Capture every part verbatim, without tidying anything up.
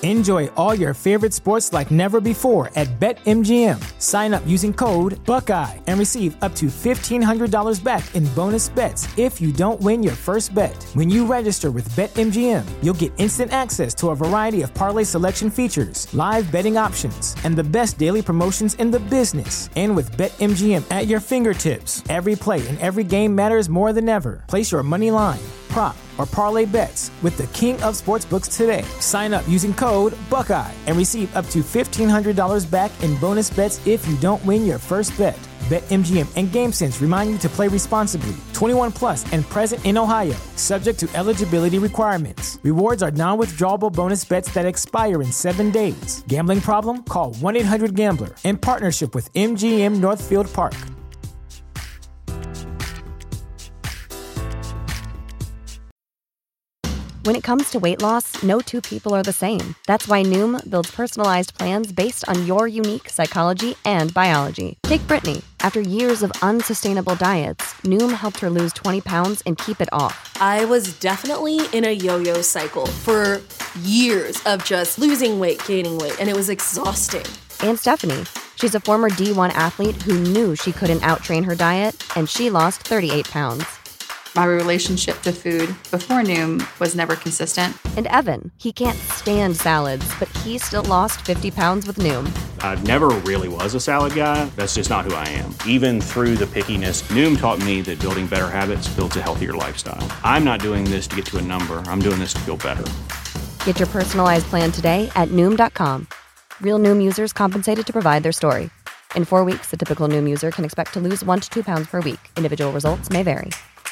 Enjoy all your favorite sports like never before at BetMGM. Sign up using code Buckeye and receive up to fifteen hundred dollars back in bonus bets if you don't win your first bet. When you register with BetMGM, you'll get instant access to a variety of parlay selection features, live betting options, and the best daily promotions in the business. And with BetMGM at your fingertips, every play and every game matters more than ever. Place your money line, prop, or parlay bets with the king of sportsbooks today. Sign up using code Buckeye and receive up to fifteen hundred dollars back in bonus bets if you don't win your first bet. BetMGM and GameSense remind you to play responsibly. twenty-one plus and present in Ohio, subject to eligibility requirements. Rewards are non-withdrawable bonus bets that expire in seven days. Gambling problem? Call one eight hundred gambler in partnership with M G M Northfield Park. When it comes to weight loss, no two people are the same. That's why Noom builds personalized plans based on your unique psychology and biology. Take Brittany. After years of unsustainable diets, Noom helped her lose twenty pounds and keep it off. I was definitely in a yo-yo cycle for years of just losing weight, gaining weight, and it was exhausting. And Stephanie. She's a former D one athlete who knew she couldn't outtrain her diet, and she lost thirty-eight pounds. My relationship to food before Noom was never consistent. And Evan, he can't stand salads, but he still lost fifty pounds with Noom. I never really was a salad guy. That's just not who I am. Even through the pickiness, Noom taught me that building better habits builds a healthier lifestyle. I'm not doing this to get to a number. I'm doing this to feel better. Get your personalized plan today at Noom dot com. Real Noom users compensated to provide their story. In four weeks, the typical Noom user can expect to lose one to two pounds per week. Individual results may vary.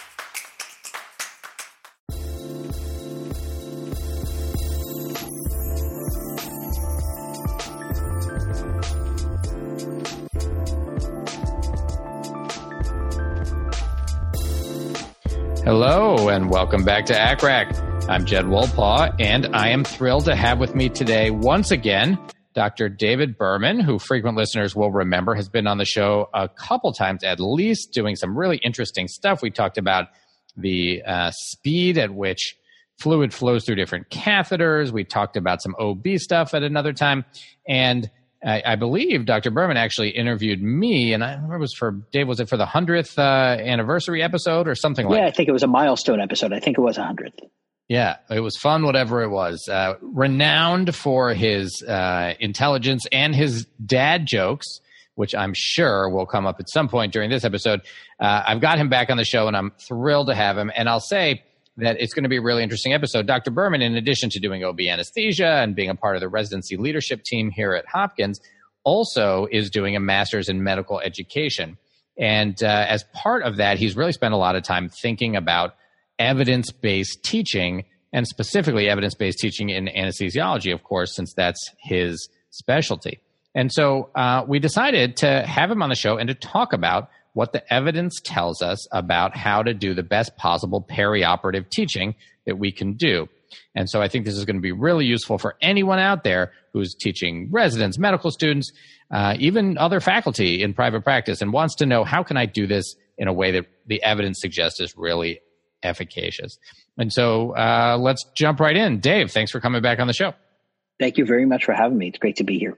Hello, and welcome back to A C R A C. I'm Jed Wolpaw, and I am thrilled to have with me today, once again, Doctor David Berman, who frequent listeners will remember has been on the show a couple times at least, doing some really interesting stuff. We talked about the uh, speed at which fluid flows through different catheters. We talked about some O B stuff at another time, and I, I believe Doctor Berman actually interviewed me, and I remember it was for, Dave, was it for the hundredth uh, anniversary episode or something like that? Yeah, I think it was a milestone episode. I think it was a hundredth. Yeah, it was fun, whatever it was. Uh, renowned for his uh, intelligence and his dad jokes, which I'm sure will come up at some point during this episode. Uh, I've got him back on the show, and I'm thrilled to have him. And I'll say that it's going to be a really interesting episode. Doctor Berman, in addition to doing O B anesthesia and being a part of the residency leadership team here at Hopkins, also is doing a master's in medical education. And uh, as part of that, he's really spent a lot of time thinking about evidence-based teaching, and specifically evidence-based teaching in anesthesiology, of course, since that's his specialty. And so uh, we decided to have him on the show and to talk about what the evidence tells us about how to do the best possible perioperative teaching that we can do. And so I think this is going to be really useful for anyone out there who's teaching residents, medical students, uh, even other faculty in private practice, and wants to know, how can I do this in a way that the evidence suggests is really efficacious? And so uh, let's jump right in. Dave, thanks for coming back on the show. Thank you very much for having me. It's great to be here.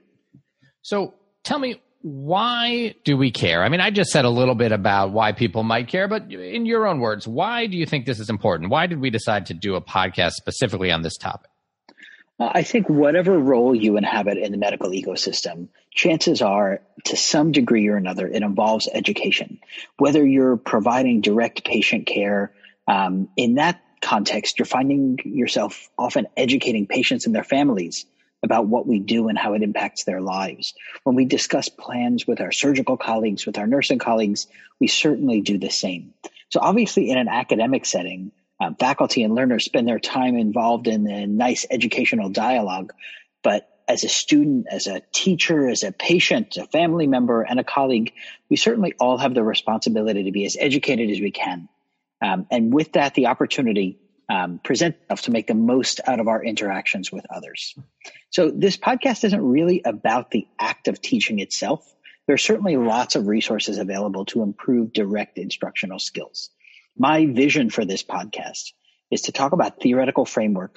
So tell me, why do we care? I mean, I just said a little bit about why people might care, but in your own words, why do you think this is important? Why did we decide to do a podcast specifically on this topic? Uh, I think whatever role you inhabit in the medical ecosystem, chances are, to some degree or another, it involves education. Whether you're providing direct patient care, um, in that context, you're finding yourself often educating patients and their families about what we do and how it impacts their lives. When we discuss plans with our surgical colleagues, with our nursing colleagues, we certainly do the same. So obviously in an academic setting, um, faculty and learners spend their time involved in a nice educational dialogue. But as a student, as a teacher, as a patient, a family member, and a colleague, we certainly all have the responsibility to be as educated as we can. Um, and with that, the opportunity Um, present enough to make the most out of our interactions with others. So this podcast isn't really about the act of teaching itself. There are certainly lots of resources available to improve direct instructional skills. My vision for this podcast is to talk about theoretical frameworks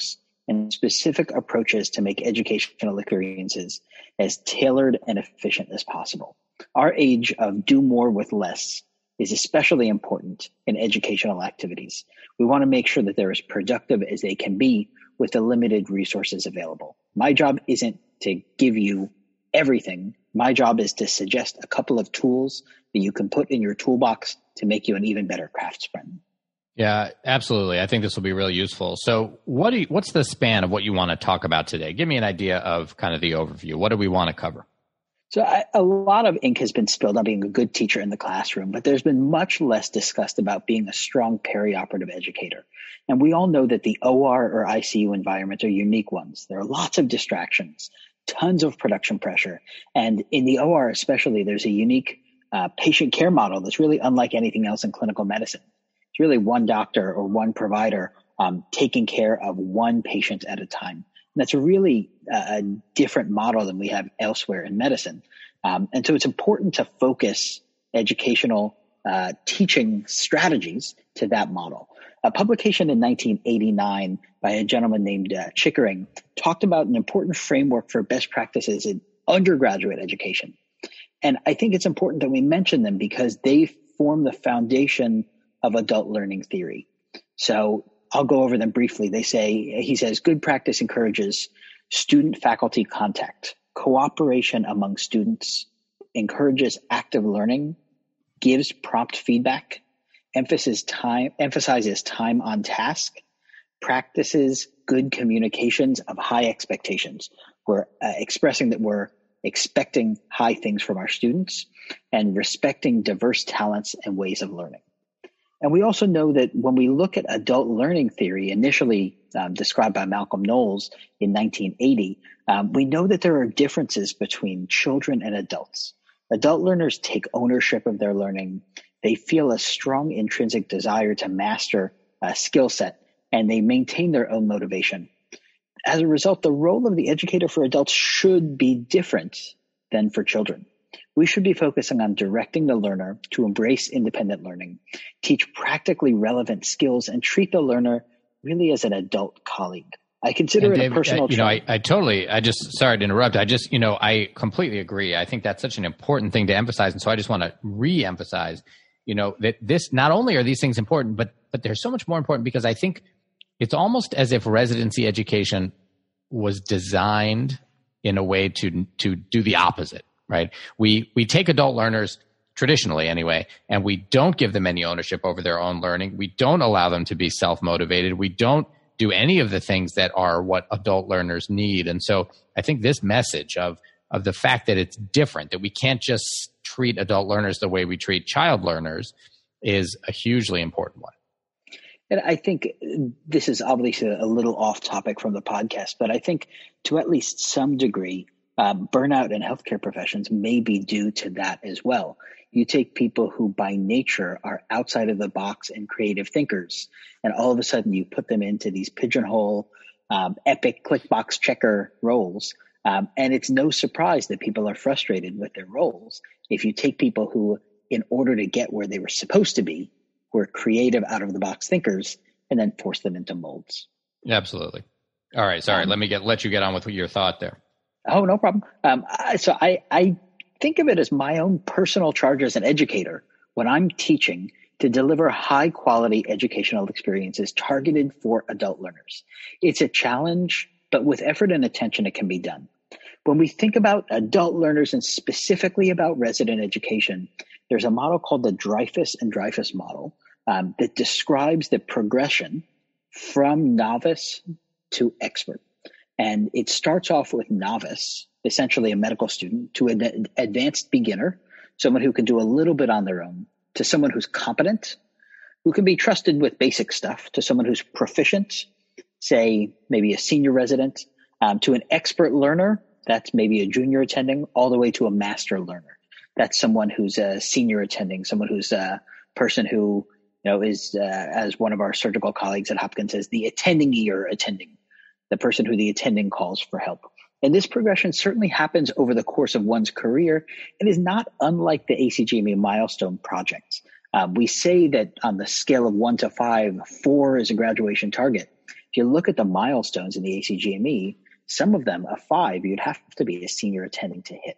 and specific approaches to make educational experiences as tailored and efficient as possible. Our age of do more with less is especially important in educational activities. We want to make sure that they're as productive as they can be with the limited resources available. My job isn't to give you everything. My job is to suggest a couple of tools that you can put in your toolbox to make you an even better craftsman. Yeah, absolutely. I think this will be really useful. So what do you, what's the span of what you want to talk about today? Give me an idea of kind of the overview. What do we want to cover? So I, a lot of ink has been spilled on being a good teacher in the classroom, but there's been much less discussed about being a strong perioperative educator. And we all know that the O R or I C U environments are unique ones. There are lots of distractions, tons of production pressure. And in the O R especially, there's a unique uh, patient care model that's really unlike anything else in clinical medicine. It's really one doctor or one provider um, taking care of one patient at a time. And that's a really uh, different model than we have elsewhere in medicine. Um, and so it's important to focus educational uh, teaching strategies to that model. A publication in nineteen eighty-nine by a gentleman named uh, Chickering talked about an important framework for best practices in undergraduate education. And I think it's important that we mention them because they form the foundation of adult learning theory. So I'll go over them briefly. They say, he says, good practice encourages student-faculty contact, cooperation among students, encourages active learning, gives prompt feedback, emphasizes time, emphasizes time on task, practices good communications of high expectations. We're uh, expressing that we're expecting high things from our students and respecting diverse talents and ways of learning. And we also know that when we look at adult learning theory, initially um, described by Malcolm Knowles in nineteen eighty, um, we know that there are differences between children and adults. Adult learners take ownership of their learning. They feel a strong intrinsic desire to master a skill set, and they maintain their own motivation. As a result, the role of the educator for adults should be different than for children. We should be focusing on directing the learner to embrace independent learning, teach practically relevant skills, and treat the learner really as an adult colleague. I consider and it Dave, a personal uh, you know, trait. I, I totally, I just, sorry to interrupt. I just, you know, I completely agree. I think that's such an important thing to emphasize. And so I just want to re-emphasize, you know, that this, not only are these things important, but, but they're so much more important because I think it's almost as if residency education was designed in a way to, to do the opposite. Right. We, we take adult learners traditionally anyway, and we don't give them any ownership over their own learning. We don't allow them to be self-motivated. We don't do any of the things that are what adult learners need. And so I think this message of, of the fact that it's different, that we can't just treat adult learners the way we treat child learners is a hugely important one. And I think this is obviously a little off topic from the podcast, but I think to at least some degree, Uh, burnout in healthcare professions may be due to that as well. You take people who by nature are outside of the box and creative thinkers, and all of a sudden you put them into these pigeonhole, um, epic click box checker roles. Um, and it's no surprise that people are frustrated with their roles. If you take people who, in order to get where they were supposed to be, were creative out of the box thinkers and then force them into molds. Absolutely. All right. Sorry. Um, let me get, let you get on with your thought there. Oh, no problem. Um, I, so I, I think of it as my own personal charge as an educator when I'm teaching to deliver high quality educational experiences targeted for adult learners. It's a challenge, but with effort and attention, it can be done. When we think about adult learners and specifically about resident education, there's a model called the Dreyfus and Dreyfus model um, that describes the progression from novice to expert. And it starts off with novice, essentially a medical student, to an advanced beginner, someone who can do a little bit on their own, to someone who's competent, who can be trusted with basic stuff, to someone who's proficient, say maybe a senior resident, um, to an expert learner, that's maybe a junior attending, all the way to a master learner. That's someone who's a senior attending, someone who's a person who, you know, is, uh, as one of our surgical colleagues at Hopkins says, the attending or attending. The person who the attending calls for help. And this progression certainly happens over the course of one's career and is not unlike the A C G M E milestone projects. Um, we say that on the scale of one to five, four is a graduation target. If you look at the milestones in the A C G M E, some of them, a five, you'd have to be a senior attending to hit.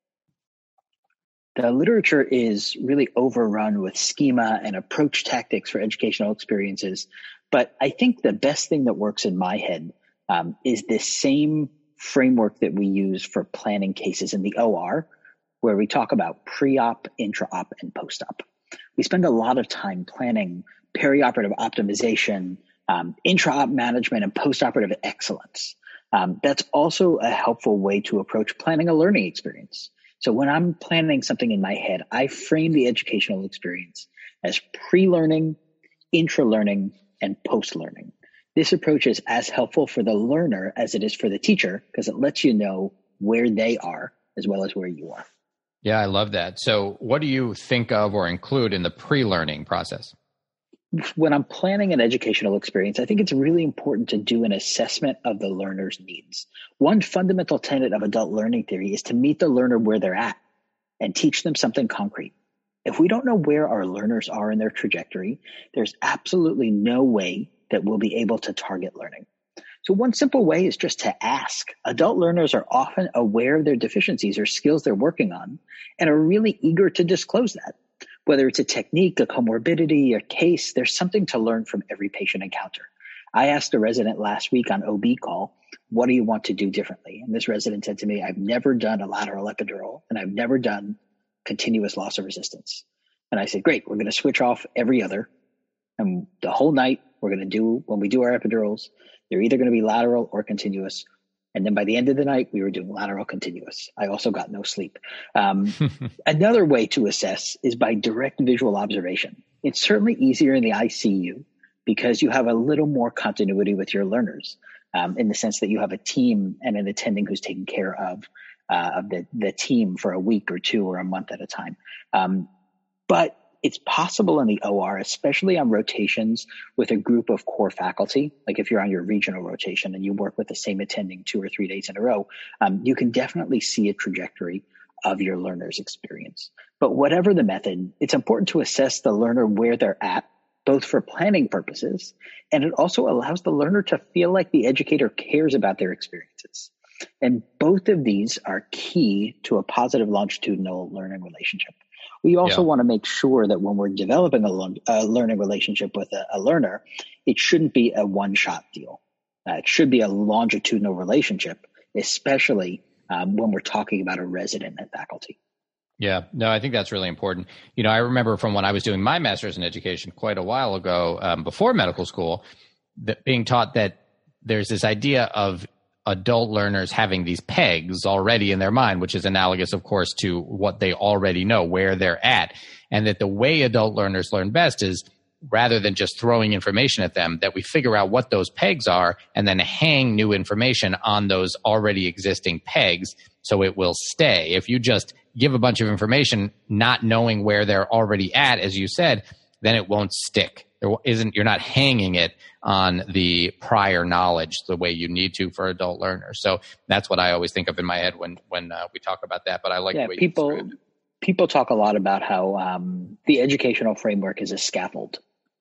The literature is really overrun with schema and approach tactics for educational experiences. But I think the best thing that works in my head um, is this same framework that we use for planning cases in the O R, where we talk about pre-op, intra-op, and post-op. We spend a lot of time planning perioperative optimization, um, intra-op management, and post-operative excellence. Um, that's also a helpful way to approach planning a learning experience. So when I'm planning something in my head, I frame the educational experience as pre-learning, intra-learning, and post-learning. This approach is as helpful for the learner as it is for the teacher because it lets you know where they are as well as where you are. Yeah, I love that. So what do you think of or include in the pre-learning process? When I'm planning an educational experience, I think it's really important to do an assessment of the learner's needs. One fundamental tenet of adult learning theory is to meet the learner where they're at and teach them something concrete. If we don't know where our learners are in their trajectory, there's absolutely no way that we'll be able to target learning. So one simple way is just to ask. Adult learners are often aware of their deficiencies or skills they're working on and are really eager to disclose that. Whether it's a technique, a comorbidity, a case, there's something to learn from every patient encounter. I asked a resident last week on O B call, what do you want to do differently? And this resident said to me, I've never done a lateral epidural and I've never done continuous loss of resistance. And I said, great, we're going to switch off every other. And the whole night we're going to do, when we do our epidurals, they're either going to be lateral or continuous. And then by the end of the night, we were doing lateral continuous. I also got no sleep. Um, another way to assess is by direct visual observation. It's certainly easier in the I C U because you have a little more continuity with your learners um, in the sense that you have a team and an attending who's taking care of, uh, of the, the team for a week or two or a month at a time. Um, but it's possible in the O R, especially on rotations with a group of core faculty, like if you're on your regional rotation and you work with the same attending two or three days in a row, um, you can definitely see a trajectory of your learner's experience. But whatever the method, it's important to assess the learner where they're at, both for planning purposes, and it also allows the learner to feel like the educator cares about their experiences. And both of these are key to a positive longitudinal learning relationship. We also yeah. want to make sure that when we're developing a, le- a learning relationship with a, a learner, it shouldn't be a one-shot deal. Uh, it should be a longitudinal relationship, especially um, when we're talking about a resident and faculty. Yeah, no, I think that's really important. You know, I remember from when I was doing my master's in education quite a while ago, um, before medical school, that being taught that there's this idea of adult learners having these pegs already in their mind, which is analogous, of course, to what they already know, where they're at. And that the way adult learners learn best is rather than just throwing information at them, that we figure out what those pegs are and then hang new information on those already existing pegs so it will stay. If you just give a bunch of information not knowing where they're already at, as you said, then it won't stick. There isn't, you're not hanging it on the prior knowledge the way you need to for adult learners. So that's what I always think of in my head when when uh, we talk about that. But I like yeah, the way people, you described it. People talk a lot about how um, the educational framework is a scaffold.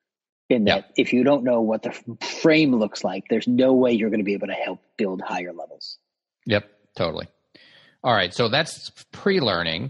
In that, yeah. if you don't know what the frame looks like, there's no way you're going to be able to help build higher levels. Yep, totally. All right, so that's pre-learning.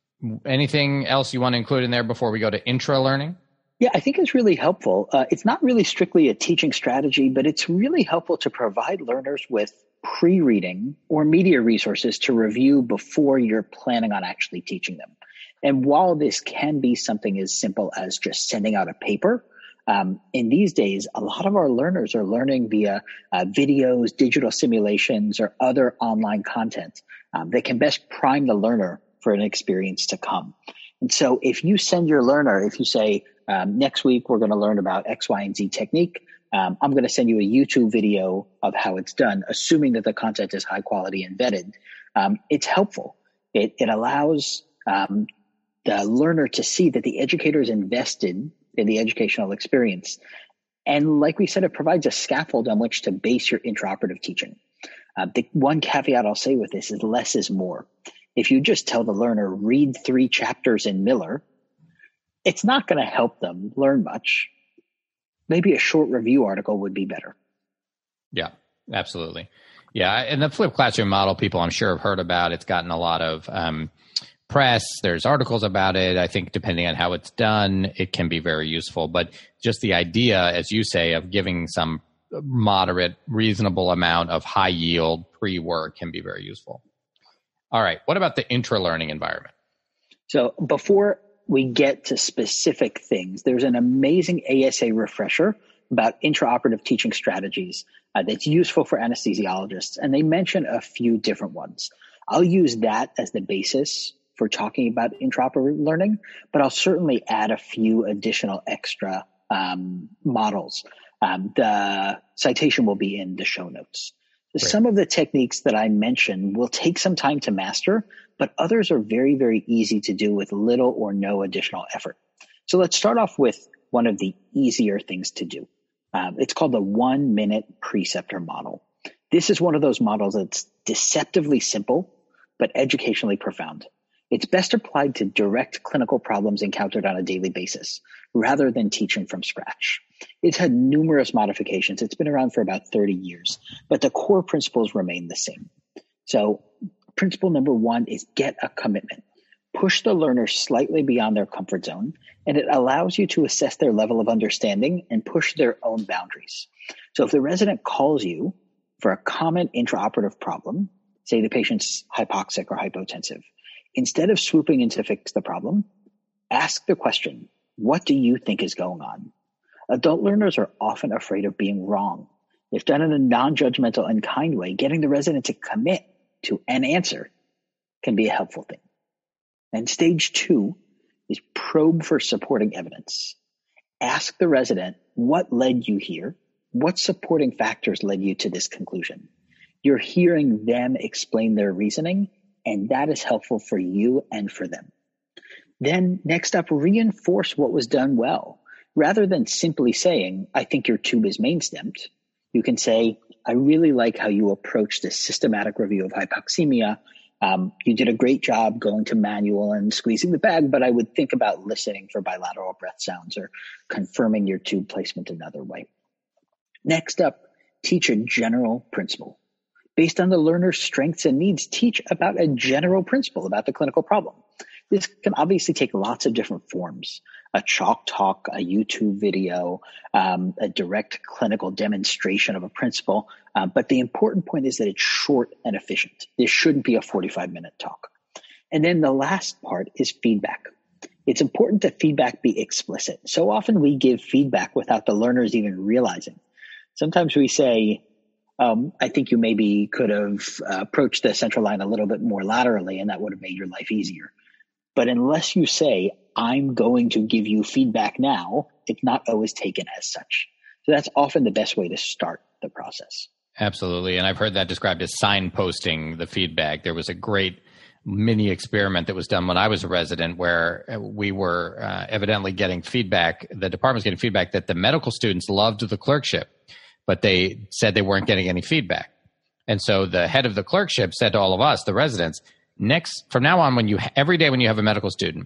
Anything else you want to include in there before we go to intra-learning? Yeah, I think it's really helpful. Uh, it's not really strictly a teaching strategy, but it's really helpful to provide learners with pre-reading or media resources to review before you're planning on actually teaching them. And while this can be something as simple as just sending out a paper, um, in these days, a lot of our learners are learning via uh, videos, digital simulations, or other online content um, that can best prime the learner for an experience to come. And so if you send your learner, if you say, um, next week we're going to learn about X, Y, and Z technique, um, I'm going to send you a YouTube video of how it's done, assuming that the content is high quality and vetted. Um, it's helpful. It, it allows um, the learner to see that the educator is invested in the educational experience. And like we said, it provides a scaffold on which to base your intraoperative teaching. Uh, the one caveat I'll say with this is less is more. If you just tell the learner, read three chapters in Miller, it's not going to help them learn much. Maybe a short review article would be better. Yeah, absolutely. Yeah, and the flipped classroom model, people I'm sure have heard about. It's gotten a lot of um, press. There's articles about it. I think depending on how it's done, it can be very useful. But just the idea, as you say, of giving some moderate, reasonable amount of high yield pre-work can be very useful. All right. What about the intra-learning environment? So before we get to specific things, there's an amazing A S A refresher about intraoperative teaching strategies uh, that's useful for anesthesiologists. And they mention a few different ones. I'll use that as the basis for talking about intraoperative learning, but I'll certainly add a few additional extra um, models. Um, the citation will be in the show notes. Great. Some of the techniques that I mentioned will take some time to master, but others are very, very easy to do with little or no additional effort. So let's start off with one of the easier things to do. Um, it's called the one-minute preceptor model. This is one of those models that's deceptively simple, but educationally profound. It's best applied to direct clinical problems encountered on a daily basis, rather than teaching from scratch. It's had numerous modifications. It's been around for about thirty years, but the core principles remain the same. So principle number one is get a commitment. Push the learner slightly beyond their comfort zone, and it allows you to assess their level of understanding and push their own boundaries. So if the resident calls you for a common intraoperative problem, say the patient's hypoxic or hypotensive, instead of swooping in to fix the problem, ask the question, what do you think is going on? Adult learners are often afraid of being wrong. If done in a non-judgmental and kind way, getting the resident to commit to an answer can be a helpful thing. And stage two is probe for supporting evidence. Ask the resident, what led you here? What supporting factors led you to this conclusion? You're hearing them explain their reasoning, and that is helpful for you and for them. Then next up, reinforce what was done well. Rather than simply saying, I think your tube is main stemmed, you can say, I really like how you approached this systematic review of hypoxemia. Um, you did a great job going to manual and squeezing the bag, but I would think about listening for bilateral breath sounds or confirming your tube placement another way. Next up, teach a general principle. Based on the learner's strengths and needs, teach about a general principle about the clinical problem. This can obviously take lots of different forms. A chalk talk, a YouTube video, um, a direct clinical demonstration of a principle. Uh, but the important point is that it's short and efficient. This shouldn't be a forty-five minute talk. And then the last part is feedback. It's important that feedback be explicit. So often we give feedback without the learners even realizing. Sometimes we say, um, I think you maybe could have uh, approached the central line a little bit more laterally, and that would have made your life easier. But unless you say, I'm going to give you feedback now, it's not always taken as such. So that's often the best way to start the process. Absolutely. And I've heard that described as signposting the feedback. There was a great mini experiment that was done when I was a resident where we were uh, evidently getting feedback. The department was getting feedback that the medical students loved the clerkship, but they said they weren't getting any feedback. And so the head of the clerkship said to all of us, the residents, next, from now on, when you every day when you have a medical student,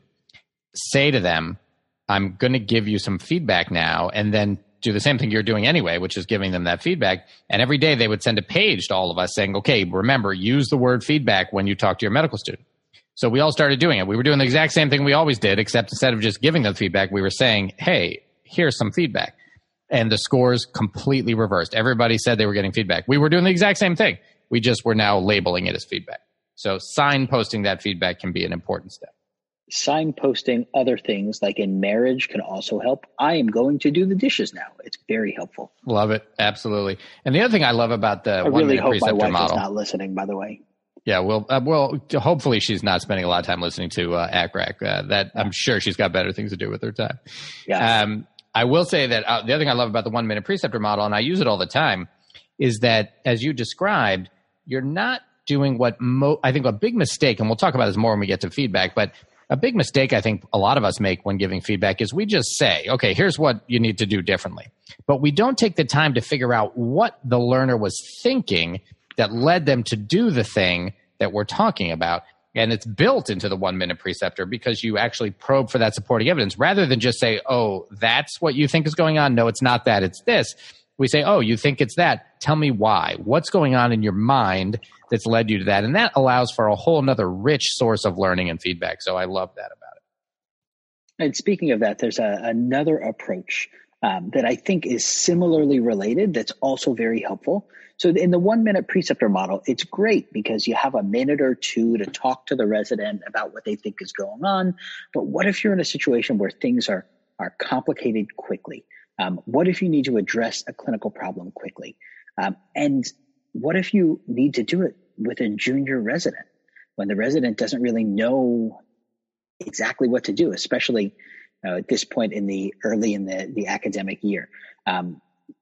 say to them, I'm going to give you some feedback now, and then do the same thing you're doing anyway, which is giving them that feedback. And every day they would send a page to all of us saying, okay, remember, use the word feedback when you talk to your medical student. So we all started doing it. We were doing the exact same thing we always did, except instead of just giving them feedback, we were saying, hey, here's some feedback. And the scores completely reversed. Everybody said they were getting feedback. We were doing the exact same thing. We just were now labeling it as feedback. So signposting that feedback can be an important step. Signposting other things like in marriage can also help. I am going to do the dishes now. It's very helpful. Love it. Absolutely. And the other thing I love about the I one really minute hope preceptor my wife model. is not listening, by the way. Yeah, well, uh, well, hopefully she's not spending a lot of time listening to uh, A C R A C. Uh, that I'm sure she's got better things to do with her time. Yeah. Um, I will say that uh, the other thing I love about the one minute preceptor model, and I use it all the time, is that as you described, you're not doing what mo- I think a big mistake, and we'll talk about this more when we get to feedback, but a big mistake I think a lot of us make when giving feedback is we just say, okay, here's what you need to do differently. But we don't take the time to figure out what the learner was thinking that led them to do the thing that we're talking about. And it's built into the one minute preceptor because you actually probe for that supporting evidence rather than just say, oh, that's what you think is going on. No, it's not that, it's this. We say, oh, you think it's that. Tell me why. What's going on in your mind that's led you to that? And that allows for a whole nother rich source of learning and feedback. So I love that about it. And speaking of that, there's a, another approach um, that I think is similarly related that's also very helpful. So in the one-minute preceptor model, it's great because you have a minute or two to talk to the resident about what they think is going on. But what if you're in a situation where things are, are complicated quickly? Um, what if you need to address a clinical problem quickly? Um, and what if you need to do it with a junior resident when the resident doesn't really know exactly what to do, especially uh, at this point in the early in the, the academic year? Um,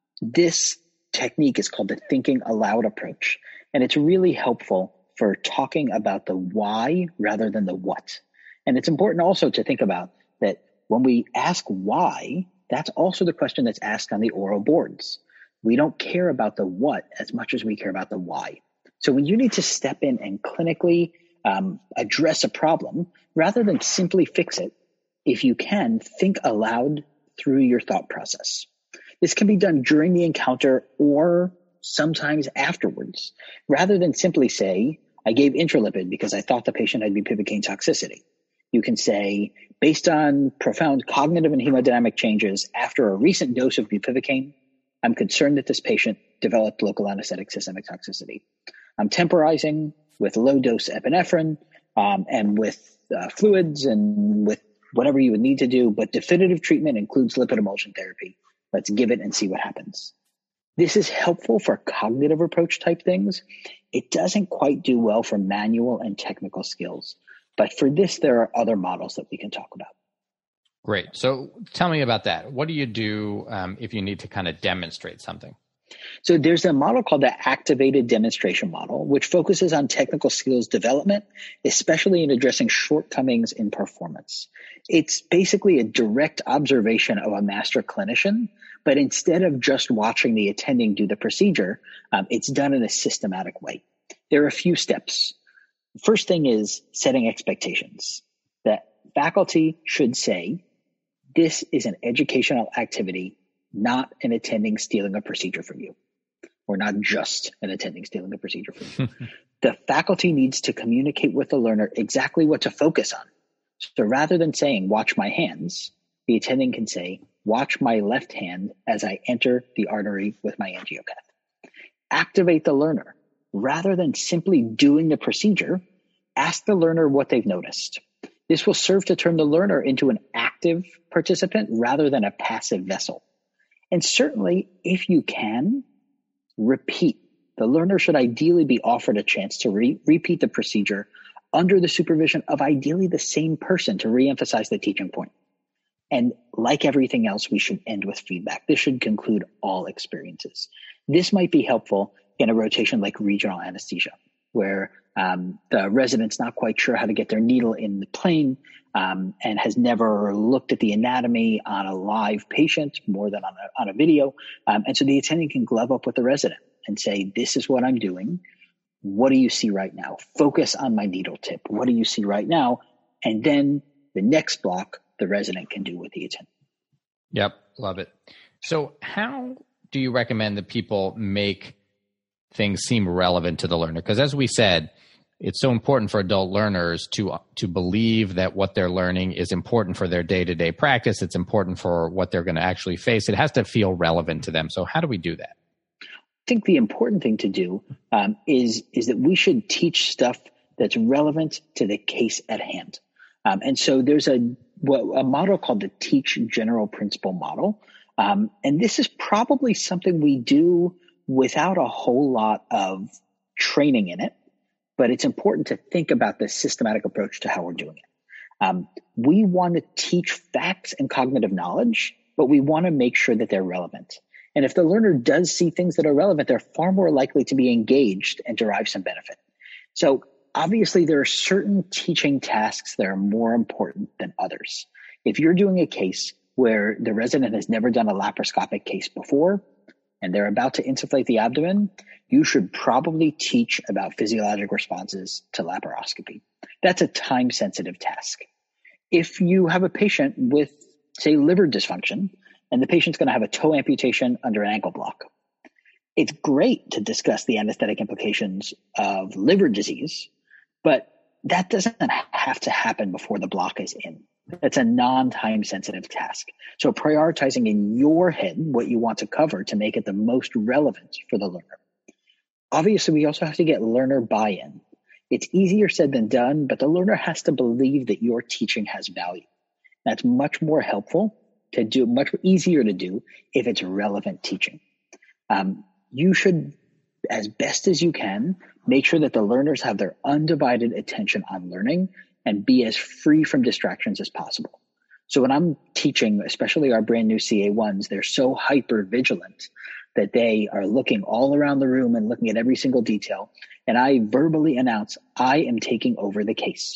this technique is called the thinking aloud approach, and it's really helpful for talking about the why rather than the what. And it's important also to think about that when we ask why, that's also the question that's asked on the oral boards. We don't care about the what as much as we care about the why. So when you need to step in and clinically um, address a problem, rather than simply fix it, if you can, think aloud through your thought process. This can be done during the encounter or sometimes afterwards, rather than simply say, I gave intralipid because I thought the patient had bupivacaine toxicity. You can say, based on profound cognitive and hemodynamic changes after a recent dose of bupivacaine, I'm concerned that this patient developed local anesthetic systemic toxicity. I'm temporizing with low-dose epinephrine um, and with uh, fluids and with whatever you would need to do, but definitive treatment includes lipid emulsion therapy. Let's give it and see what happens. This is helpful for cognitive approach type things. It doesn't quite do well for manual and technical skills. But for this, there are other models that we can talk about. Great. So tell me about that. What do you do um, if you need to kind of demonstrate something? So there's a model called the activated demonstration model, which focuses on technical skills development, especially in addressing shortcomings in performance. It's basically a direct observation of a master clinician, but instead of just watching the attending do the procedure, um, it's done in a systematic way. There are a few steps. First thing is setting expectations. The faculty should say, this is an educational activity, not an attending stealing a procedure from you, or not just an attending stealing a procedure from you. The faculty needs to communicate with the learner exactly what to focus on. So rather than saying, watch my hands, the attending can say, watch my left hand as I enter the artery with my angiocath. Activate the learner. Rather than simply doing the procedure, ask the learner what they've noticed. This will serve to turn the learner into an active participant rather than a passive vessel. And certainly, if you can, repeat. The learner should ideally be offered a chance to re- repeat the procedure under the supervision of ideally the same person to reemphasize the teaching point. And like everything else, we should end with feedback. This should conclude all experiences. This might be helpful in a rotation like regional anesthesia, where um, the resident's not quite sure how to get their needle in the plane um, and has never looked at the anatomy on a live patient more than on a, on a video. Um, and so the attending can glove up with the resident and say, this is what I'm doing. What do you see right now? Focus on my needle tip. What do you see right now? And then the next block, the resident can do with the attending. Yep, love it. So how do you recommend that people make things seem relevant to the learner? Because as we said, it's so important for adult learners to to believe that what they're learning is important for their day-to-day practice. It's important for what they're going to actually face. It has to feel relevant to them. So how do we do that? I think the important thing to do um, is, is that we should teach stuff that's relevant to the case at hand. Um, and so there's a, a model called the Teach General Principle model. Um, and this is probably something we do without a whole lot of training in it, but it's important to think about the systematic approach to how we're doing it. Um, we want to teach facts and cognitive knowledge, but we want to make sure that they're relevant. And if the learner does see things that are relevant, they're far more likely to be engaged and derive some benefit. So obviously there are certain teaching tasks that are more important than others. If you're doing a case where the resident has never done a laparoscopic case before, and they're about to insufflate the abdomen, you should probably teach about physiologic responses to laparoscopy. That's a time-sensitive task. If you have a patient with, say, liver dysfunction, and the patient's going to have a toe amputation under an ankle block. It's great to discuss the anesthetic implications of liver disease, but that doesn't have to happen before the block is in. It's a non-time sensitive task. So prioritizing in your head what you want to cover to make it the most relevant for the learner. Obviously, we also have to get learner buy-in. It's easier said than done, but the learner has to believe that your teaching has value. That's much more helpful to do, much easier to do if it's relevant teaching. Um, you should, as best as you can, make sure that the learners have their undivided attention on learning and be as free from distractions as possible. So when I'm teaching, especially our brand new C A ones, they're so hyper vigilant that they are looking all around the room and looking at every single detail. And I verbally announce, I am taking over the case.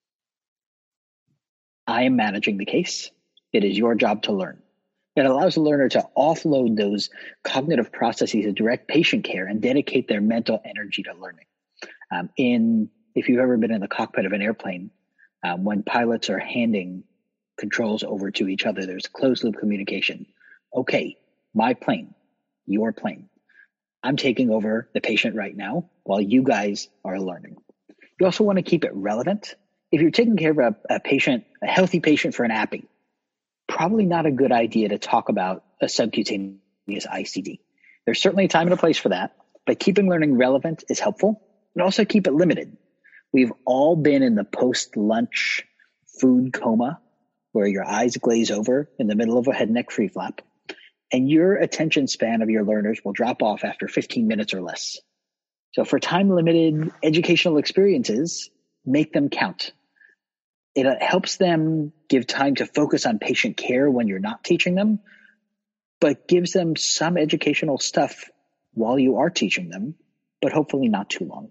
I am managing the case. It is your job to learn. It allows the learner to offload those cognitive processes of direct patient care and dedicate their mental energy to learning. Um, in If you've ever been in the cockpit of an airplane, um, when pilots are handing controls over to each other, there's closed loop communication. Okay, my plane, your plane. I'm taking over the patient right now while you guys are learning. You also want to keep it relevant. If you're taking care of a, a patient, a healthy patient for an appy, probably not a good idea to talk about a subcutaneous I C D. There's certainly a time and a place for that, but keeping learning relevant is helpful, and also keep it limited. We've all been in the post-lunch food coma where your eyes glaze over in the middle of a head and neck free flap, and your attention span of your learners will drop off after fifteen minutes or less. So for time-limited educational experiences, make them count. It helps them give time to focus on patient care when you're not teaching them, but gives them some educational stuff while you are teaching them, but hopefully not too long.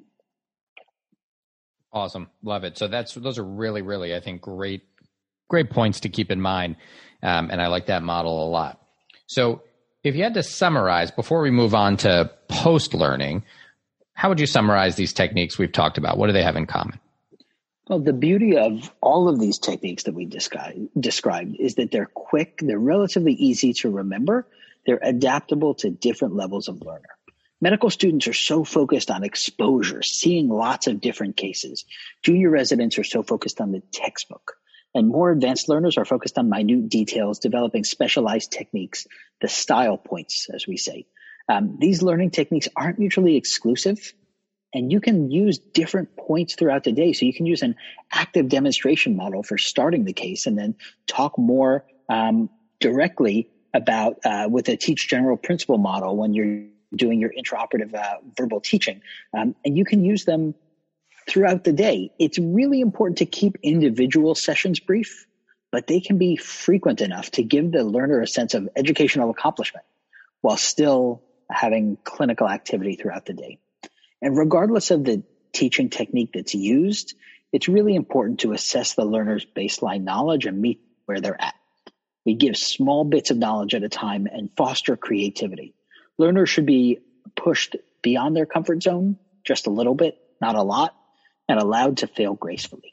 Awesome. Love it. So that's, those are really, really, I think, great, great points to keep in mind. Um, and I like that model a lot. So if you had to summarize before we move on to post-learning, how would you summarize these techniques we've talked about? What do they have in common? Well, the beauty of all of these techniques that we descri- described is that they're quick, they're relatively easy to remember, they're adaptable to different levels of learner. Medical students are so focused on exposure, seeing lots of different cases. Junior residents are so focused on the textbook. And more advanced learners are focused on minute details, developing specialized techniques, the style points, as we say. Um, these learning techniques aren't mutually exclusive. And you can use different points throughout the day. So you can use an active demonstration model for starting the case and then talk more um, directly about uh, with a teach general principle model when you're doing your intraoperative uh, verbal teaching. Um, and you can use them throughout the day. It's really important to keep individual sessions brief, but they can be frequent enough to give the learner a sense of educational accomplishment while still having clinical activity throughout the day. And regardless of the teaching technique that's used, it's really important to assess the learner's baseline knowledge and meet where they're at. We give small bits of knowledge at a time and foster creativity. Learners should be pushed beyond their comfort zone just a little bit, not a lot, and allowed to fail gracefully.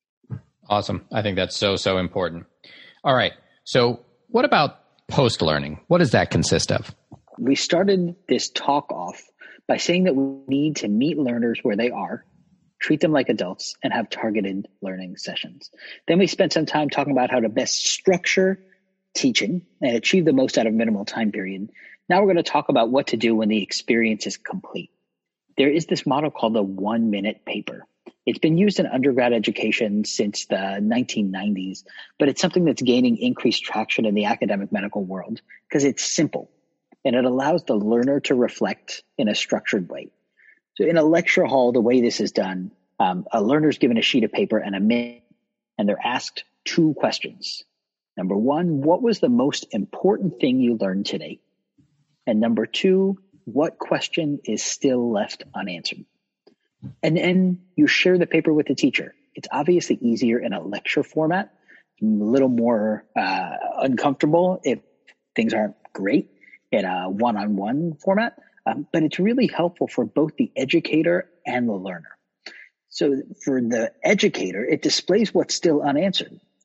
Awesome. I think that's so, so important. All right. So what about post-learning? What does that consist of? We started this talk off by saying that we need to meet learners where they are, treat them like adults, and have targeted learning sessions. Then we spent some time talking about how to best structure teaching and achieve the most out of minimal time period. Now we're going to talk about what to do when the experience is complete. There is this model called the one-minute paper. It's been used in undergrad education since the nineteen nineties, but it's something that's gaining increased traction in the academic medical world because it's simple. And it allows the learner to reflect in a structured way. So in a lecture hall, the way this is done, um, a learner's given a sheet of paper and a minute, and they're asked two questions. Number one, what was the most important thing you learned today? And number two, what question is still left unanswered? And then you share the paper with the teacher. It's obviously easier in a lecture format, a little more uh, uncomfortable if things aren't great in a one-on-one format, um, but it's really helpful for both the educator and the learner. So for the educator, it displays what's still unanswered.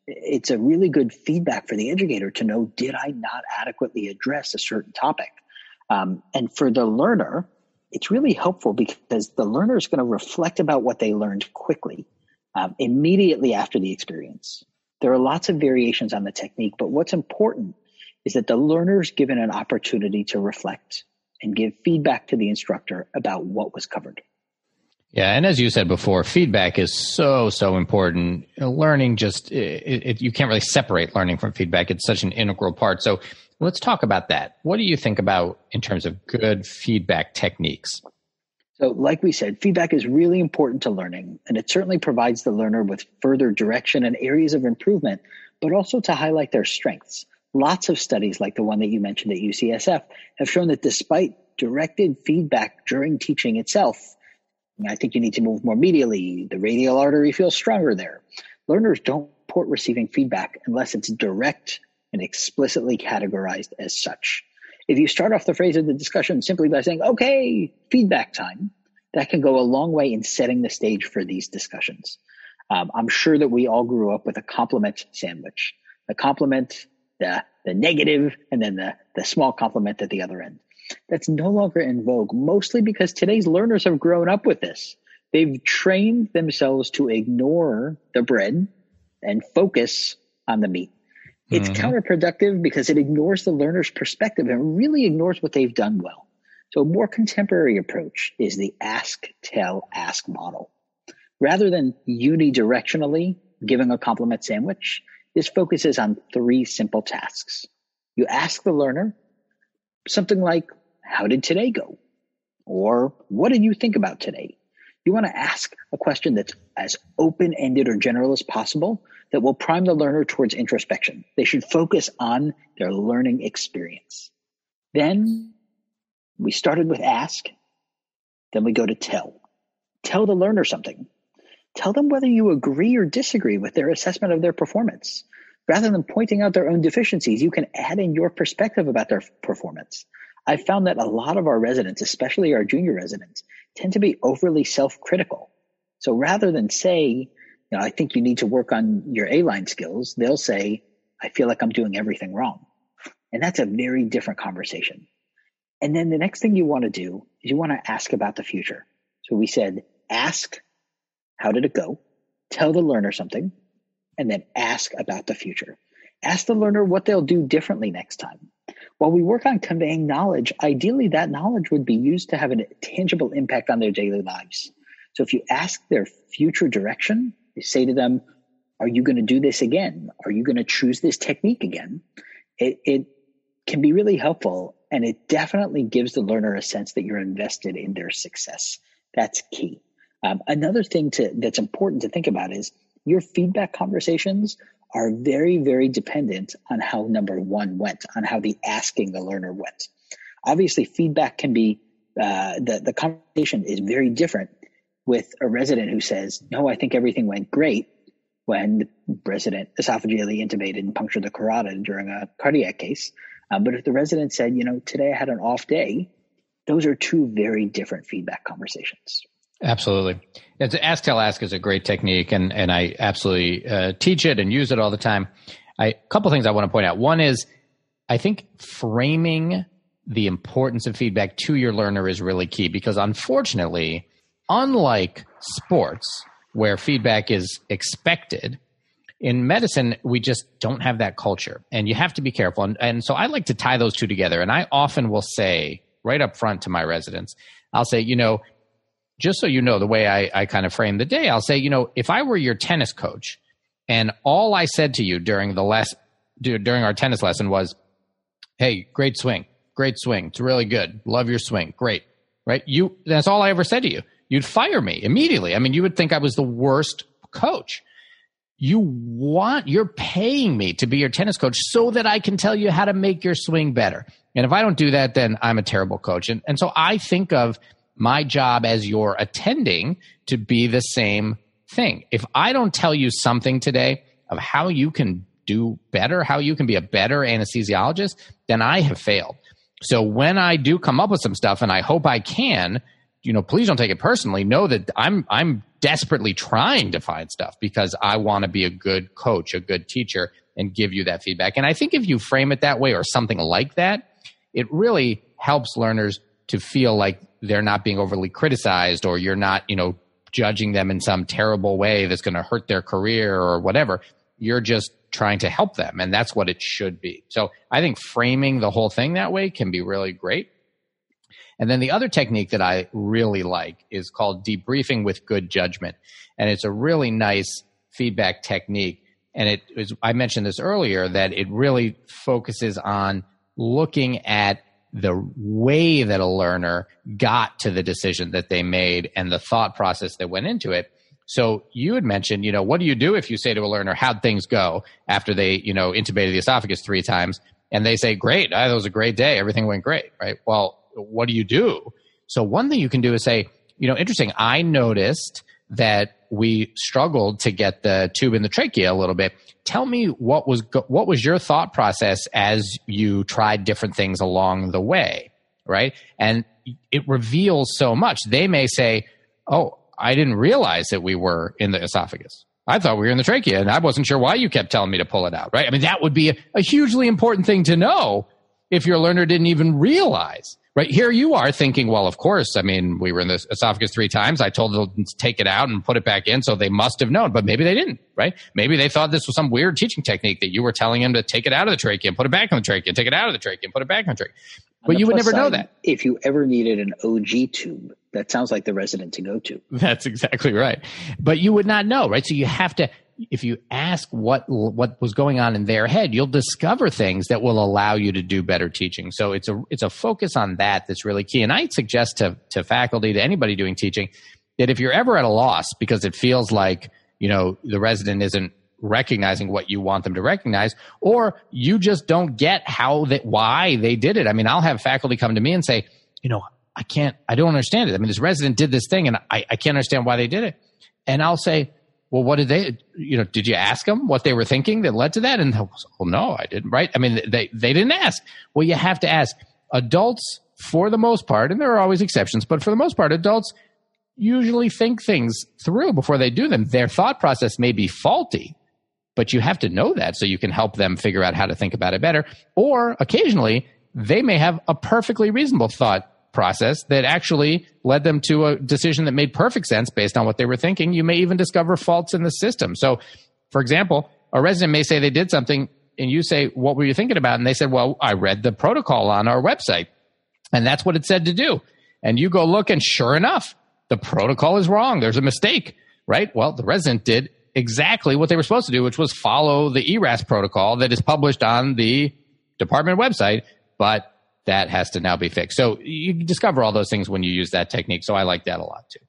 it's a really good feedback for the educator to know, did I not adequately address a certain topic? Um, and for the learner, it's really helpful because the learner is going to reflect about what they learned quickly, um, immediately after the experience. There are lots of variations on the technique, but what's important is that the learner is given an opportunity to reflect and give feedback to the instructor about what was covered. Yeah, and as you said before, feedback is so, so important. You know, learning just, it, it, you can't really separate learning from feedback. It's such an integral part. So let's talk about that. What do you think about in terms of good feedback techniques? So like we said, feedback is really important to learning, and it certainly provides the learner with further direction and areas of improvement, but also to highlight their strengths. Lots of studies like the one that you mentioned at U C S F have shown that despite directed feedback during teaching itself, I think you need to move more medially, the radial artery feels stronger there. Learners don't report receiving feedback unless it's direct and explicitly categorized as such. If you start off the phrase of the discussion simply by saying, okay, feedback time, that can go a long way in setting the stage for these discussions. Um, I'm sure that we all grew up with a compliment sandwich. The compliment, the, the negative, and then the, the small compliment at the other end. That's no longer in vogue, mostly because today's learners have grown up with this. They've trained themselves to ignore the bread and focus on the meat. It's mm-hmm. counterproductive because it ignores the learner's perspective and really ignores what they've done well. So a more contemporary approach is the ask, tell, ask model. Rather than unidirectionally giving a compliment sandwich, this focuses on three simple tasks. You ask the learner something like, how did today go? Or what did you think about today? You want to ask a question that's as open-ended or general as possible that will prime the learner towards introspection. They should focus on their learning experience. Then we started with ask, then we go to tell. Tell the learner something. Tell them whether you agree or disagree with their assessment of their performance. Rather than pointing out their own deficiencies, you can add in your perspective about their performance. I've found that a lot of our residents, especially our junior residents, tend to be overly self-critical. So rather than say, you know, I think you need to work on your A-line skills, they'll say, I feel like I'm doing everything wrong. And that's a very different conversation. And then the next thing you want to do is you want to ask about the future. So we said, ask, how did it go? Tell the learner something, and then ask about the future. Ask the learner what they'll do differently next time. While we work on conveying knowledge, ideally that knowledge would be used to have a tangible impact on their daily lives. So if you ask their future direction, you say to them, are you going to do this again? Are you going to choose this technique again? It, it can be really helpful, and it definitely gives the learner a sense that you're invested in their success. That's key. Um, another thing to, that's important to think about is your feedback conversations are very, very dependent on how number one went, on how the asking the learner went. Obviously, feedback can be, uh, the, the conversation is very different with a resident who says, no, I think everything went great, when the resident esophagally intubated and punctured the carotid during a cardiac case. Um, but if the resident said, you know, today I had an off day, those are two very different feedback conversations. Absolutely. It's ask, tell, ask is a great technique, and, and I absolutely uh, teach it and use it all the time. I, a couple things I want to point out. One is, I think framing the importance of feedback to your learner is really key, because unfortunately, unlike sports where feedback is expected, in medicine, we just don't have that culture, and you have to be careful. And, and so I like to tie those two together, and I often will say right up front to my residents, I'll say, you know, just so you know, the way I, I kind of frame the day, I'll say, you know, if I were your tennis coach and all I said to you during the less, during our tennis lesson was, hey, great swing, great swing. It's really good. Love your swing. Great. Right. You, that's all I ever said to you. You'd fire me immediately. I mean, you would think I was the worst coach. You want, you're paying me to be your tennis coach so that I can tell you how to make your swing better. And if I don't do that, then I'm a terrible coach. And, and so I think of my job as your attending to be the same thing. If I don't tell you something today of how you can do better, how you can be a better anesthesiologist, then I have failed. So when I do come up with some stuff, and I hope I can, you know, please don't take it personally. Know that I'm I'm desperately trying to find stuff because I want to be a good coach, a good teacher, and give you that feedback. And I think if you frame it that way or something like that, it really helps learners to feel like they're not being overly criticized, or you're not, you know, judging them in some terrible way that's going to hurt their career or whatever. You're just trying to help them, and that's what it should be. So I think framing the whole thing that way can be really great. And then the other technique that I really like is called debriefing with good judgment. And it's a really nice feedback technique. And it is, I mentioned this earlier, that it really focuses on looking at the way that a learner got to the decision that they made and the thought process that went into it. So you had mentioned, you know, what do you do if you say to a learner, how'd things go after they, you know, intubated the esophagus three times? And they say, great, that was a great day. Everything went great, right? Well, what do you do? So one thing you can do is say, you know, interesting, I noticed that we struggled to get the tube in the trachea a little bit. Tell me what was go- what was your thought process as you tried different things along the way, right? And it reveals so much. They may say, oh, I didn't realize that we were in the esophagus. I thought we were in the trachea, and I wasn't sure why you kept telling me to pull it out, right? I mean, that would be a, a hugely important thing to know if your learner didn't even realize. Right here you are thinking, well, of course, I mean, we were in the esophagus three times. I told them to take it out and put it back in, so they must have known. But maybe they didn't, right? Maybe they thought this was some weird teaching technique that you were telling them to take it out of the trachea and put it back in the trachea, take it out of the trachea and put it back in the trachea. But you would never know that. If you ever needed an O G tube, that sounds like the resident to go to. That's exactly right. But you would not know, right? So you have to, if you ask what what was going on in their head, you'll discover things that will allow you to do better teaching. So it's a it's a focus on that that's really key. And I suggest to to faculty, to anybody doing teaching, that if you're ever at a loss because it feels like, you know, the resident isn't recognizing what you want them to recognize, or you just don't get how that why they did it. I mean, I'll have faculty come to me and say, you know, I can't, I don't understand it. I mean, this resident did this thing and I, I can't understand why they did it. And I'll say, well, what did they, you know, did you ask them what they were thinking that led to that? And they'll say, well, no, I didn't, right? I mean, they, they didn't ask. Well, you have to ask. Adults, for the most part, and there are always exceptions, but for the most part, adults usually think things through before they do them. Their thought process may be faulty, but you have to know that so you can help them figure out how to think about it better. Or occasionally, they may have a perfectly reasonable thought process that actually led them to a decision that made perfect sense based on what they were thinking. You may even discover faults in the system. So, for example, a resident may say they did something, and you say, what were you thinking about? And they said, well, I read the protocol on our website, and that's what it said to do. And you go look, and sure enough, the protocol is wrong. There's a mistake, right? Well, the resident did exactly what they were supposed to do, which was follow the E R A S protocol that is published on the department website, but that has to now be fixed. So you discover all those things when you use that technique. So I like that a lot too.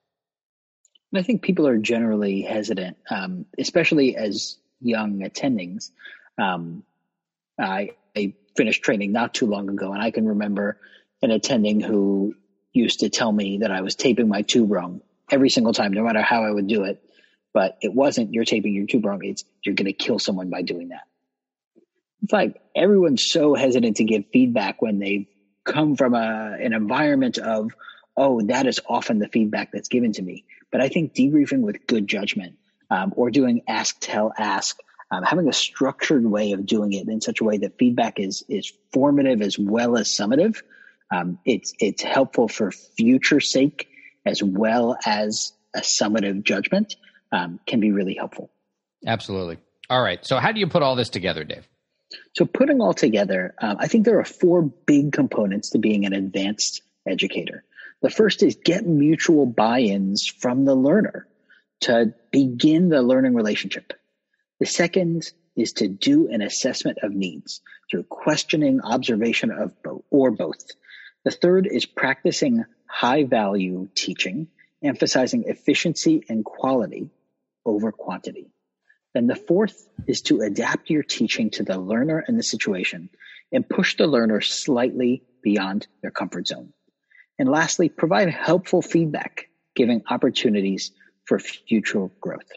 I think people are generally hesitant, um, especially as young attendings. Um, I, I finished training not too long ago, and I can remember an attending who used to tell me that I was taping my tube wrong every single time, no matter how I would do it. But it wasn't, you're taping your tube wrong. It's, you're going to kill someone by doing that. It's like everyone's so hesitant to give feedback when they come from a, an environment of, oh, that is often the feedback that's given to me. But I think debriefing with good judgment, um, or doing ask, tell, ask, um, having a structured way of doing it in such a way that feedback is is formative as well as summative, um, it's it's helpful for future sake as well as a summative judgment, um, can be really helpful. Absolutely. All right. So how do you put all this together, Dave? So putting all together, um, I think there are four big components to being an advanced educator. The first is get mutual buy-ins from the learner to begin the learning relationship. The second is to do an assessment of needs through questioning, observation of both, or both. The third is practicing high-value teaching, emphasizing efficiency and quality over quantity. Then the fourth is to adapt your teaching to the learner and the situation and push the learner slightly beyond their comfort zone. And lastly, provide helpful feedback, giving opportunities for future growth.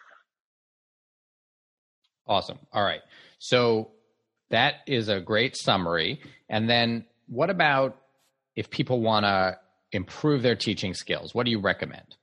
Awesome. All right. So that is a great summary. And then what about if people want to improve their teaching skills? What do you recommend?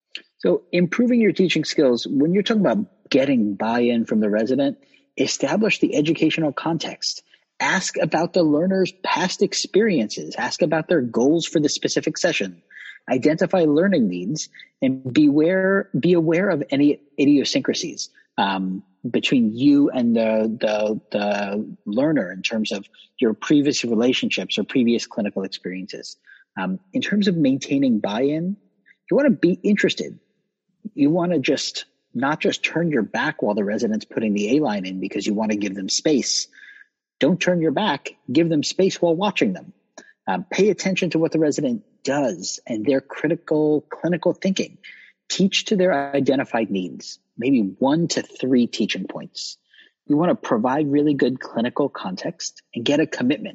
So improving your teaching skills, when you're talking about getting buy-in from the resident, establish the educational context. Ask about the learner's past experiences. Ask about their goals for the specific session. Identify learning needs and beware, be aware of any idiosyncrasies um, between you and the, the, the learner in terms of your previous relationships or previous clinical experiences. Um, in terms of maintaining buy-in, you want to be interested. You want to just not just turn your back while the resident's putting the A-line in because you want to give them space. Don't turn your back. Give them space while watching them. Um, pay attention to what the resident does and their critical clinical thinking. Teach to their identified needs, maybe one to three teaching points. You want to provide really good clinical context and get a commitment.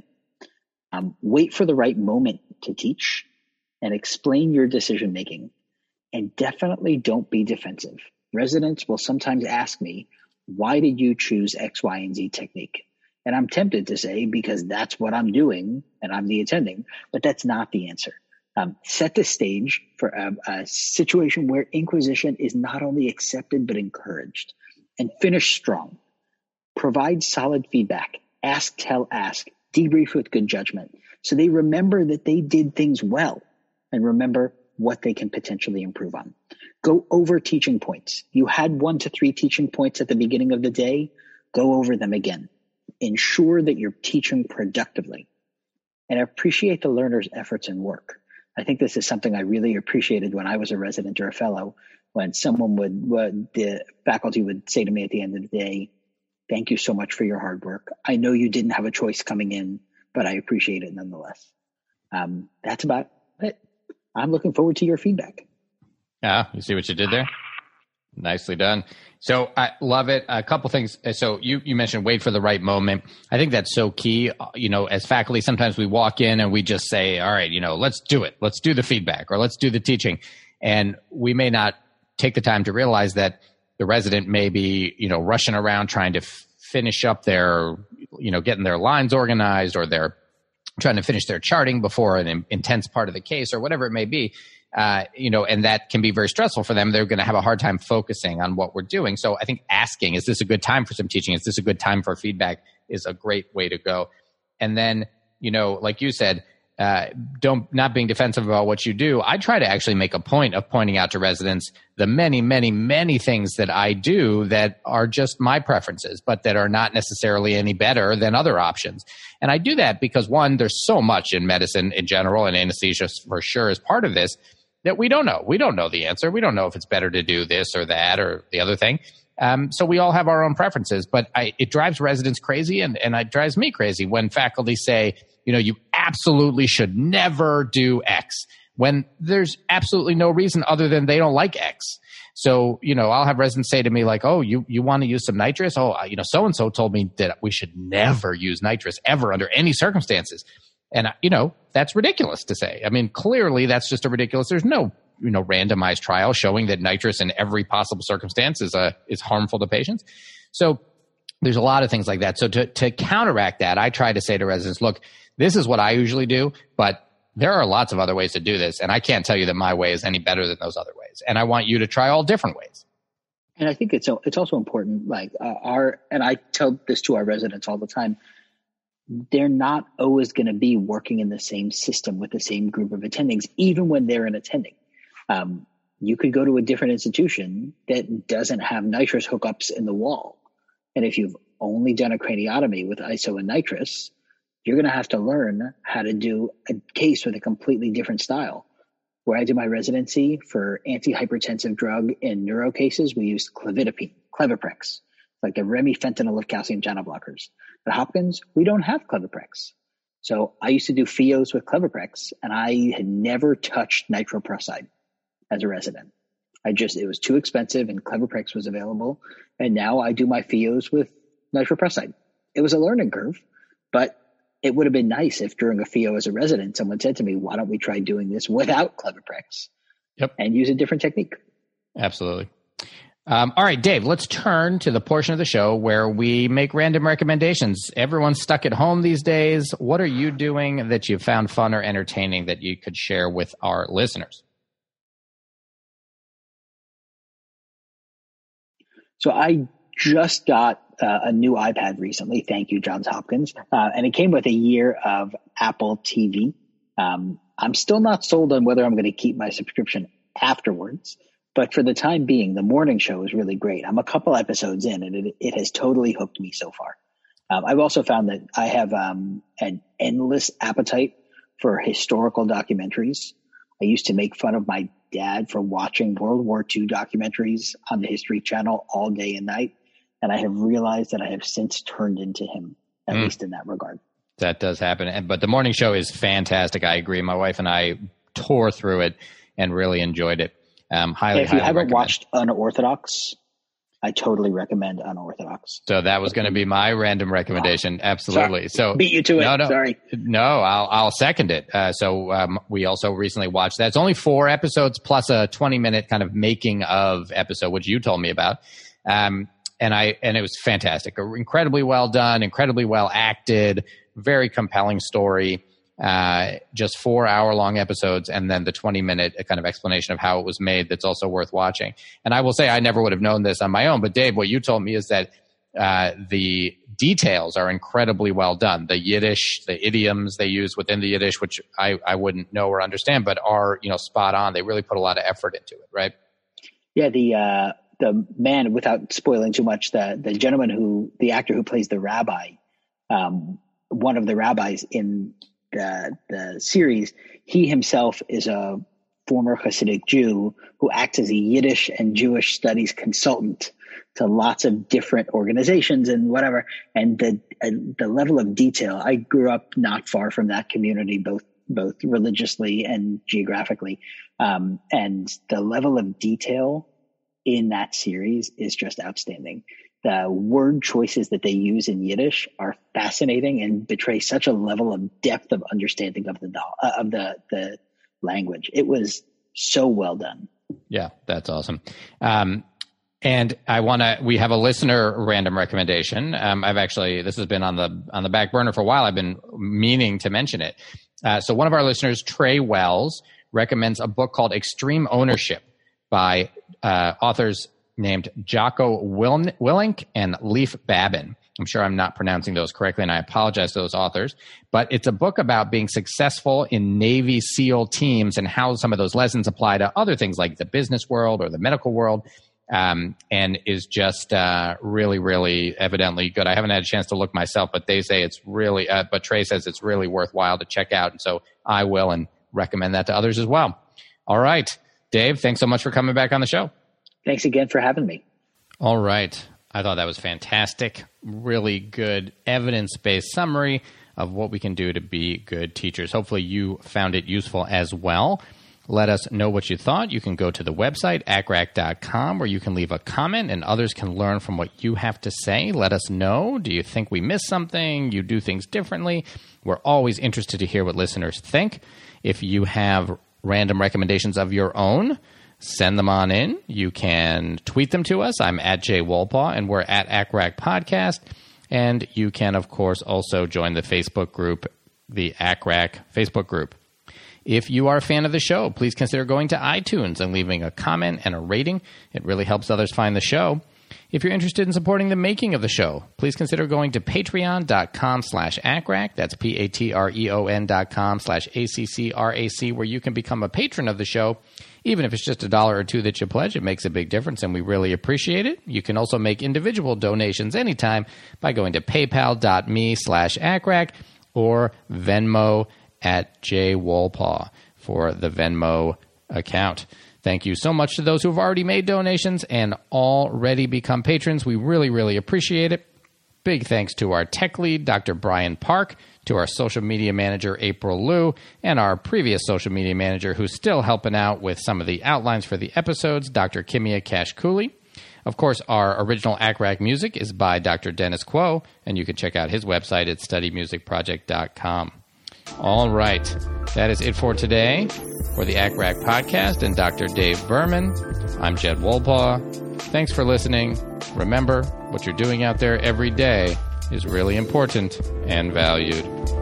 Um, wait for the right moment to teach and explain your decision making. And definitely don't be defensive. Residents will sometimes ask me, why did you choose X, Y, and Z technique? And I'm tempted to say, because that's what I'm doing and I'm the attending, but that's not the answer. Um, set the stage for a, a situation where inquisition is not only accepted, but encouraged. And finish strong. Provide solid feedback. Ask, tell, ask. Debrief with good judgment. So they remember that they did things well and remember what they can potentially improve on. Go over teaching points. You had one to three teaching points at the beginning of the day. Go over them again. Ensure that you're teaching productively and appreciate the learner's efforts and work. I think this is something I really appreciated when I was a resident or a fellow, when someone would, would the faculty would say to me at the end of the day, thank you so much for your hard work. I know you didn't have a choice coming in, but I appreciate it nonetheless. Um, that's about it. I'm looking forward to your feedback. Yeah, you see what you did there? Nicely done. So I love it. A couple things. So you, you mentioned wait for the right moment. I think that's so key. You know, as faculty, sometimes we walk in and we just say, all right, you know, let's do it. Let's do the feedback or let's do the teaching. And we may not take the time to realize that the resident may be, you know, rushing around trying to f- finish up their, you know, getting their lines organized, or they're trying to finish their charting before an in- intense part of the case or whatever it may be. Uh, you know, and that can be very stressful for them. They're going to have a hard time focusing on what we're doing. So I think asking, is this a good time for some teaching? Is this a good time for feedback is a great way to go. And then, you know, like you said, uh, don't, not being defensive about what you do. I try to actually make a point of pointing out to residents the many, many, many things that I do that are just my preferences, but that are not necessarily any better than other options. And I do that because, one, there's so much in medicine in general, and anesthesia for sure is part of this, that we don't know. We don't know the answer. We don't know if it's better to do this or that or the other thing. Um, so we all have our own preferences, but I, it drives residents crazy, and, and it drives me crazy when faculty say, you know, you absolutely should never do X, when there's absolutely no reason other than they don't like X. So, you know, I'll have residents say to me like, oh, you, you want to use some nitrous? Oh, you know, so-and-so told me that we should never use nitrous ever under any circumstances. And, you know, that's ridiculous to say. I mean, clearly that's just a ridiculous. There's no, you know, randomized trial showing that nitrous in every possible circumstance is a, is harmful to patients. So there's a lot of things like that. So to, to counteract that, I try to say to residents, look, this is what I usually do, but there are lots of other ways to do this. And I can't tell you that my way is any better than those other ways. And I want you to try all different ways. And I think it's, it's also important, like uh, our, and I tell this to our residents all the time, they're not always going to be working in the same system with the same group of attendings, even when they're an attending. Um, you could go to a different institution that doesn't have nitrous hookups in the wall. And if you've only done a craniotomy with I S O and nitrous, you're going to have to learn how to do a case with a completely different style. Where I did my residency for antihypertensive drug in neuro cases, we used clevidipine, Cleviprex, like the remifentanil of calcium channel blockers. At Hopkins, we don't have Cleviprex. So I used to do F I Os with Cleviprex, and I had never touched nitroprusside as a resident. I just, it was too expensive, and Cleviprex was available. And now I do my F I Os with nitroprusside. It was a learning curve, but it would have been nice if during a F I O as a resident, someone said to me, why don't we try doing this without Cleviprex? Yep. And use a different technique. Absolutely. Um, all right, Dave, let's turn to the portion of the show where we make random recommendations. Everyone's stuck at home these days. What are you doing that you found fun or entertaining that you could share with our listeners? So I just got uh, a new iPad recently. Thank you, Johns Hopkins. Uh, and it came with a year of Apple T V. Um, I'm still not sold on whether I'm going to keep my subscription afterwards. But for the time being, the morning show is really great. I'm a couple episodes in, and it, it has totally hooked me so far. Um, I've also found that I have um, an endless appetite for historical documentaries. I used to make fun of my dad for watching World War Two documentaries on the History Channel all day and night. And I have realized that I have since turned into him, at mm. least in that regard. That does happen. And, but the morning show is fantastic. I agree. My wife and I tore through it and really enjoyed it. Um, highly, if you highly haven't recommend. watched Unorthodox, I totally recommend Unorthodox. So that was going to be my random recommendation. Absolutely. Sorry. So beat you to it. No, no, Sorry. No, I'll, I'll second it. Uh, so um, we also recently watched that. It's only four episodes plus a twenty minute kind of making of episode, which you told me about. Um, and I, and it was fantastic. Incredibly well done, incredibly well acted, very compelling story. Uh, just four hour long episodes, and then the twenty minute kind of explanation of how it was made. That's also worth watching. And I will say, I never would have known this on my own, but Dave, what you told me is that, uh, the details are incredibly well done. The Yiddish, the idioms they use within the Yiddish, which I, I wouldn't know or understand, but are, you know, spot on. They really put a lot of effort into it, right? Yeah. The, uh, the man, without spoiling too much, the, the gentleman who, the actor who plays the rabbi, um, one of the rabbis in the, the series, he himself is a former Hasidic Jew who acts as a Yiddish and Jewish studies consultant to lots of different organizations and whatever. And the uh, the level of detail, I grew up not far from that community, both both religiously and geographically. Um, and the level of detail in that series is just outstanding. The word choices that they use in Yiddish are fascinating and betray such a level of depth of understanding of the uh, of the the language. It was so well done. Yeah, that's awesome. Um, and I want to. We have a listener random recommendation. Um, I've actually this has been on the on the back burner for a while. I've been meaning to mention it. Uh, so one of our listeners, Trey Wells, recommends a book called Extreme Ownership by uh, authors named Jocko Will- Willink and Leif Babin. I'm sure I'm not pronouncing those correctly, and I apologize to those authors. But it's a book about being successful in Navy SEAL teams and how some of those lessons apply to other things like the business world or the medical world, um, and is just uh, really, really evidently good. I haven't had a chance to look myself, but they say it's really, uh, but Trey says it's really worthwhile to check out, and so I will and recommend that to others as well. All right, Dave, thanks so much for coming back on the show. Thanks again for having me. All right. I thought that was fantastic. Really good evidence-based summary of what we can do to be good teachers. Hopefully you found it useful as well. Let us know what you thought. You can go to the website, A C R A C dot com, where you can leave a comment and others can learn from what you have to say. Let us know. Do you think we missed something? You do things differently? We're always interested to hear what listeners think. If you have random recommendations of your own, send them on in. You can tweet them to us. I'm at Jay Wolpaw, and we're at A C R A C Podcast. And you can, of course, also join the Facebook group, the A C R A C Facebook group. If you are a fan of the show, please consider going to iTunes and leaving a comment and a rating. It really helps others find the show. If you're interested in supporting the making of the show, please consider going to patreon.com slash ACRAC. That's P-A-T-R-E-O-N dot com slash A-C-C-R-A-C, where you can become a patron of the show. Even if it's just a dollar or two that you pledge, it makes a big difference, and we really appreciate it. You can also make individual donations anytime by going to paypal.me slash ACRAC or Venmo at J Wolpaw for the Venmo account. Thank you so much to those who have already made donations and already become patrons. We really, really appreciate it. Big thanks to our tech lead, Doctor Brian Park, to our social media manager, April Liu, and our previous social media manager who's still helping out with some of the outlines for the episodes, Doctor Kimia Cash-Cooley. Of course, our original A C R A C music is by Doctor Dennis Quo, and you can check out his website at study music project dot com. All right. That is it for today. For the A C R A C podcast and Doctor Dave Berman, I'm Jed Wolpaw. Thanks for listening. Remember, what you're doing out there every day is really important and valued.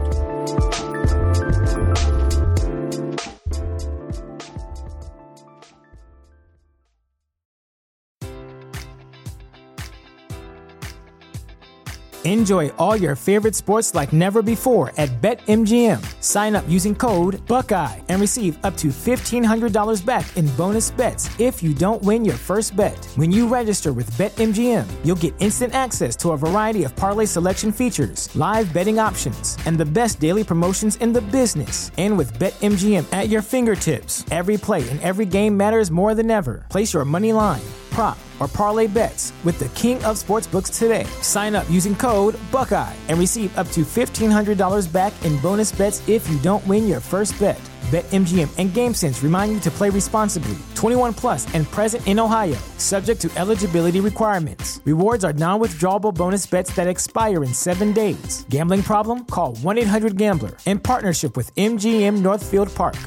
Enjoy all your favorite sports like never before at BetMGM. Sign up using code Buckeye and receive up to fifteen hundred dollars back in bonus bets if you don't win your first bet. When you register with BetMGM, you'll get instant access to a variety of parlay selection features, live betting options, and the best daily promotions in the business. And with BetMGM at your fingertips, every play and every game matters more than ever. Place your money line, prop, or parlay bets with the king of sportsbooks today. Sign up using code Buckeye and receive up to fifteen hundred dollars back in bonus bets if you don't win your first bet. BetMGM and GameSense remind you to play responsibly. twenty-one plus and present in Ohio, subject to eligibility requirements. Rewards are non-withdrawable bonus bets that expire in seven days. Gambling problem? Call one eight hundred gambler. In partnership with M G M Northfield Park.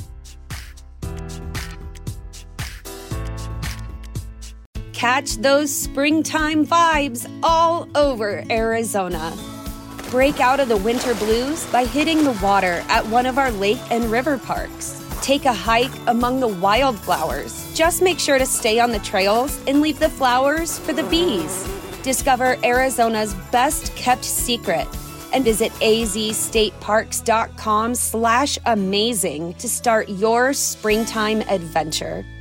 Catch those springtime vibes all over Arizona. Break out of the winter blues by hitting the water at one of our lake and river parks. Take a hike among the wildflowers. Just make sure to stay on the trails and leave the flowers for the bees. Discover Arizona's best kept secret and visit azstateparks.com slash amazing to start your springtime adventure.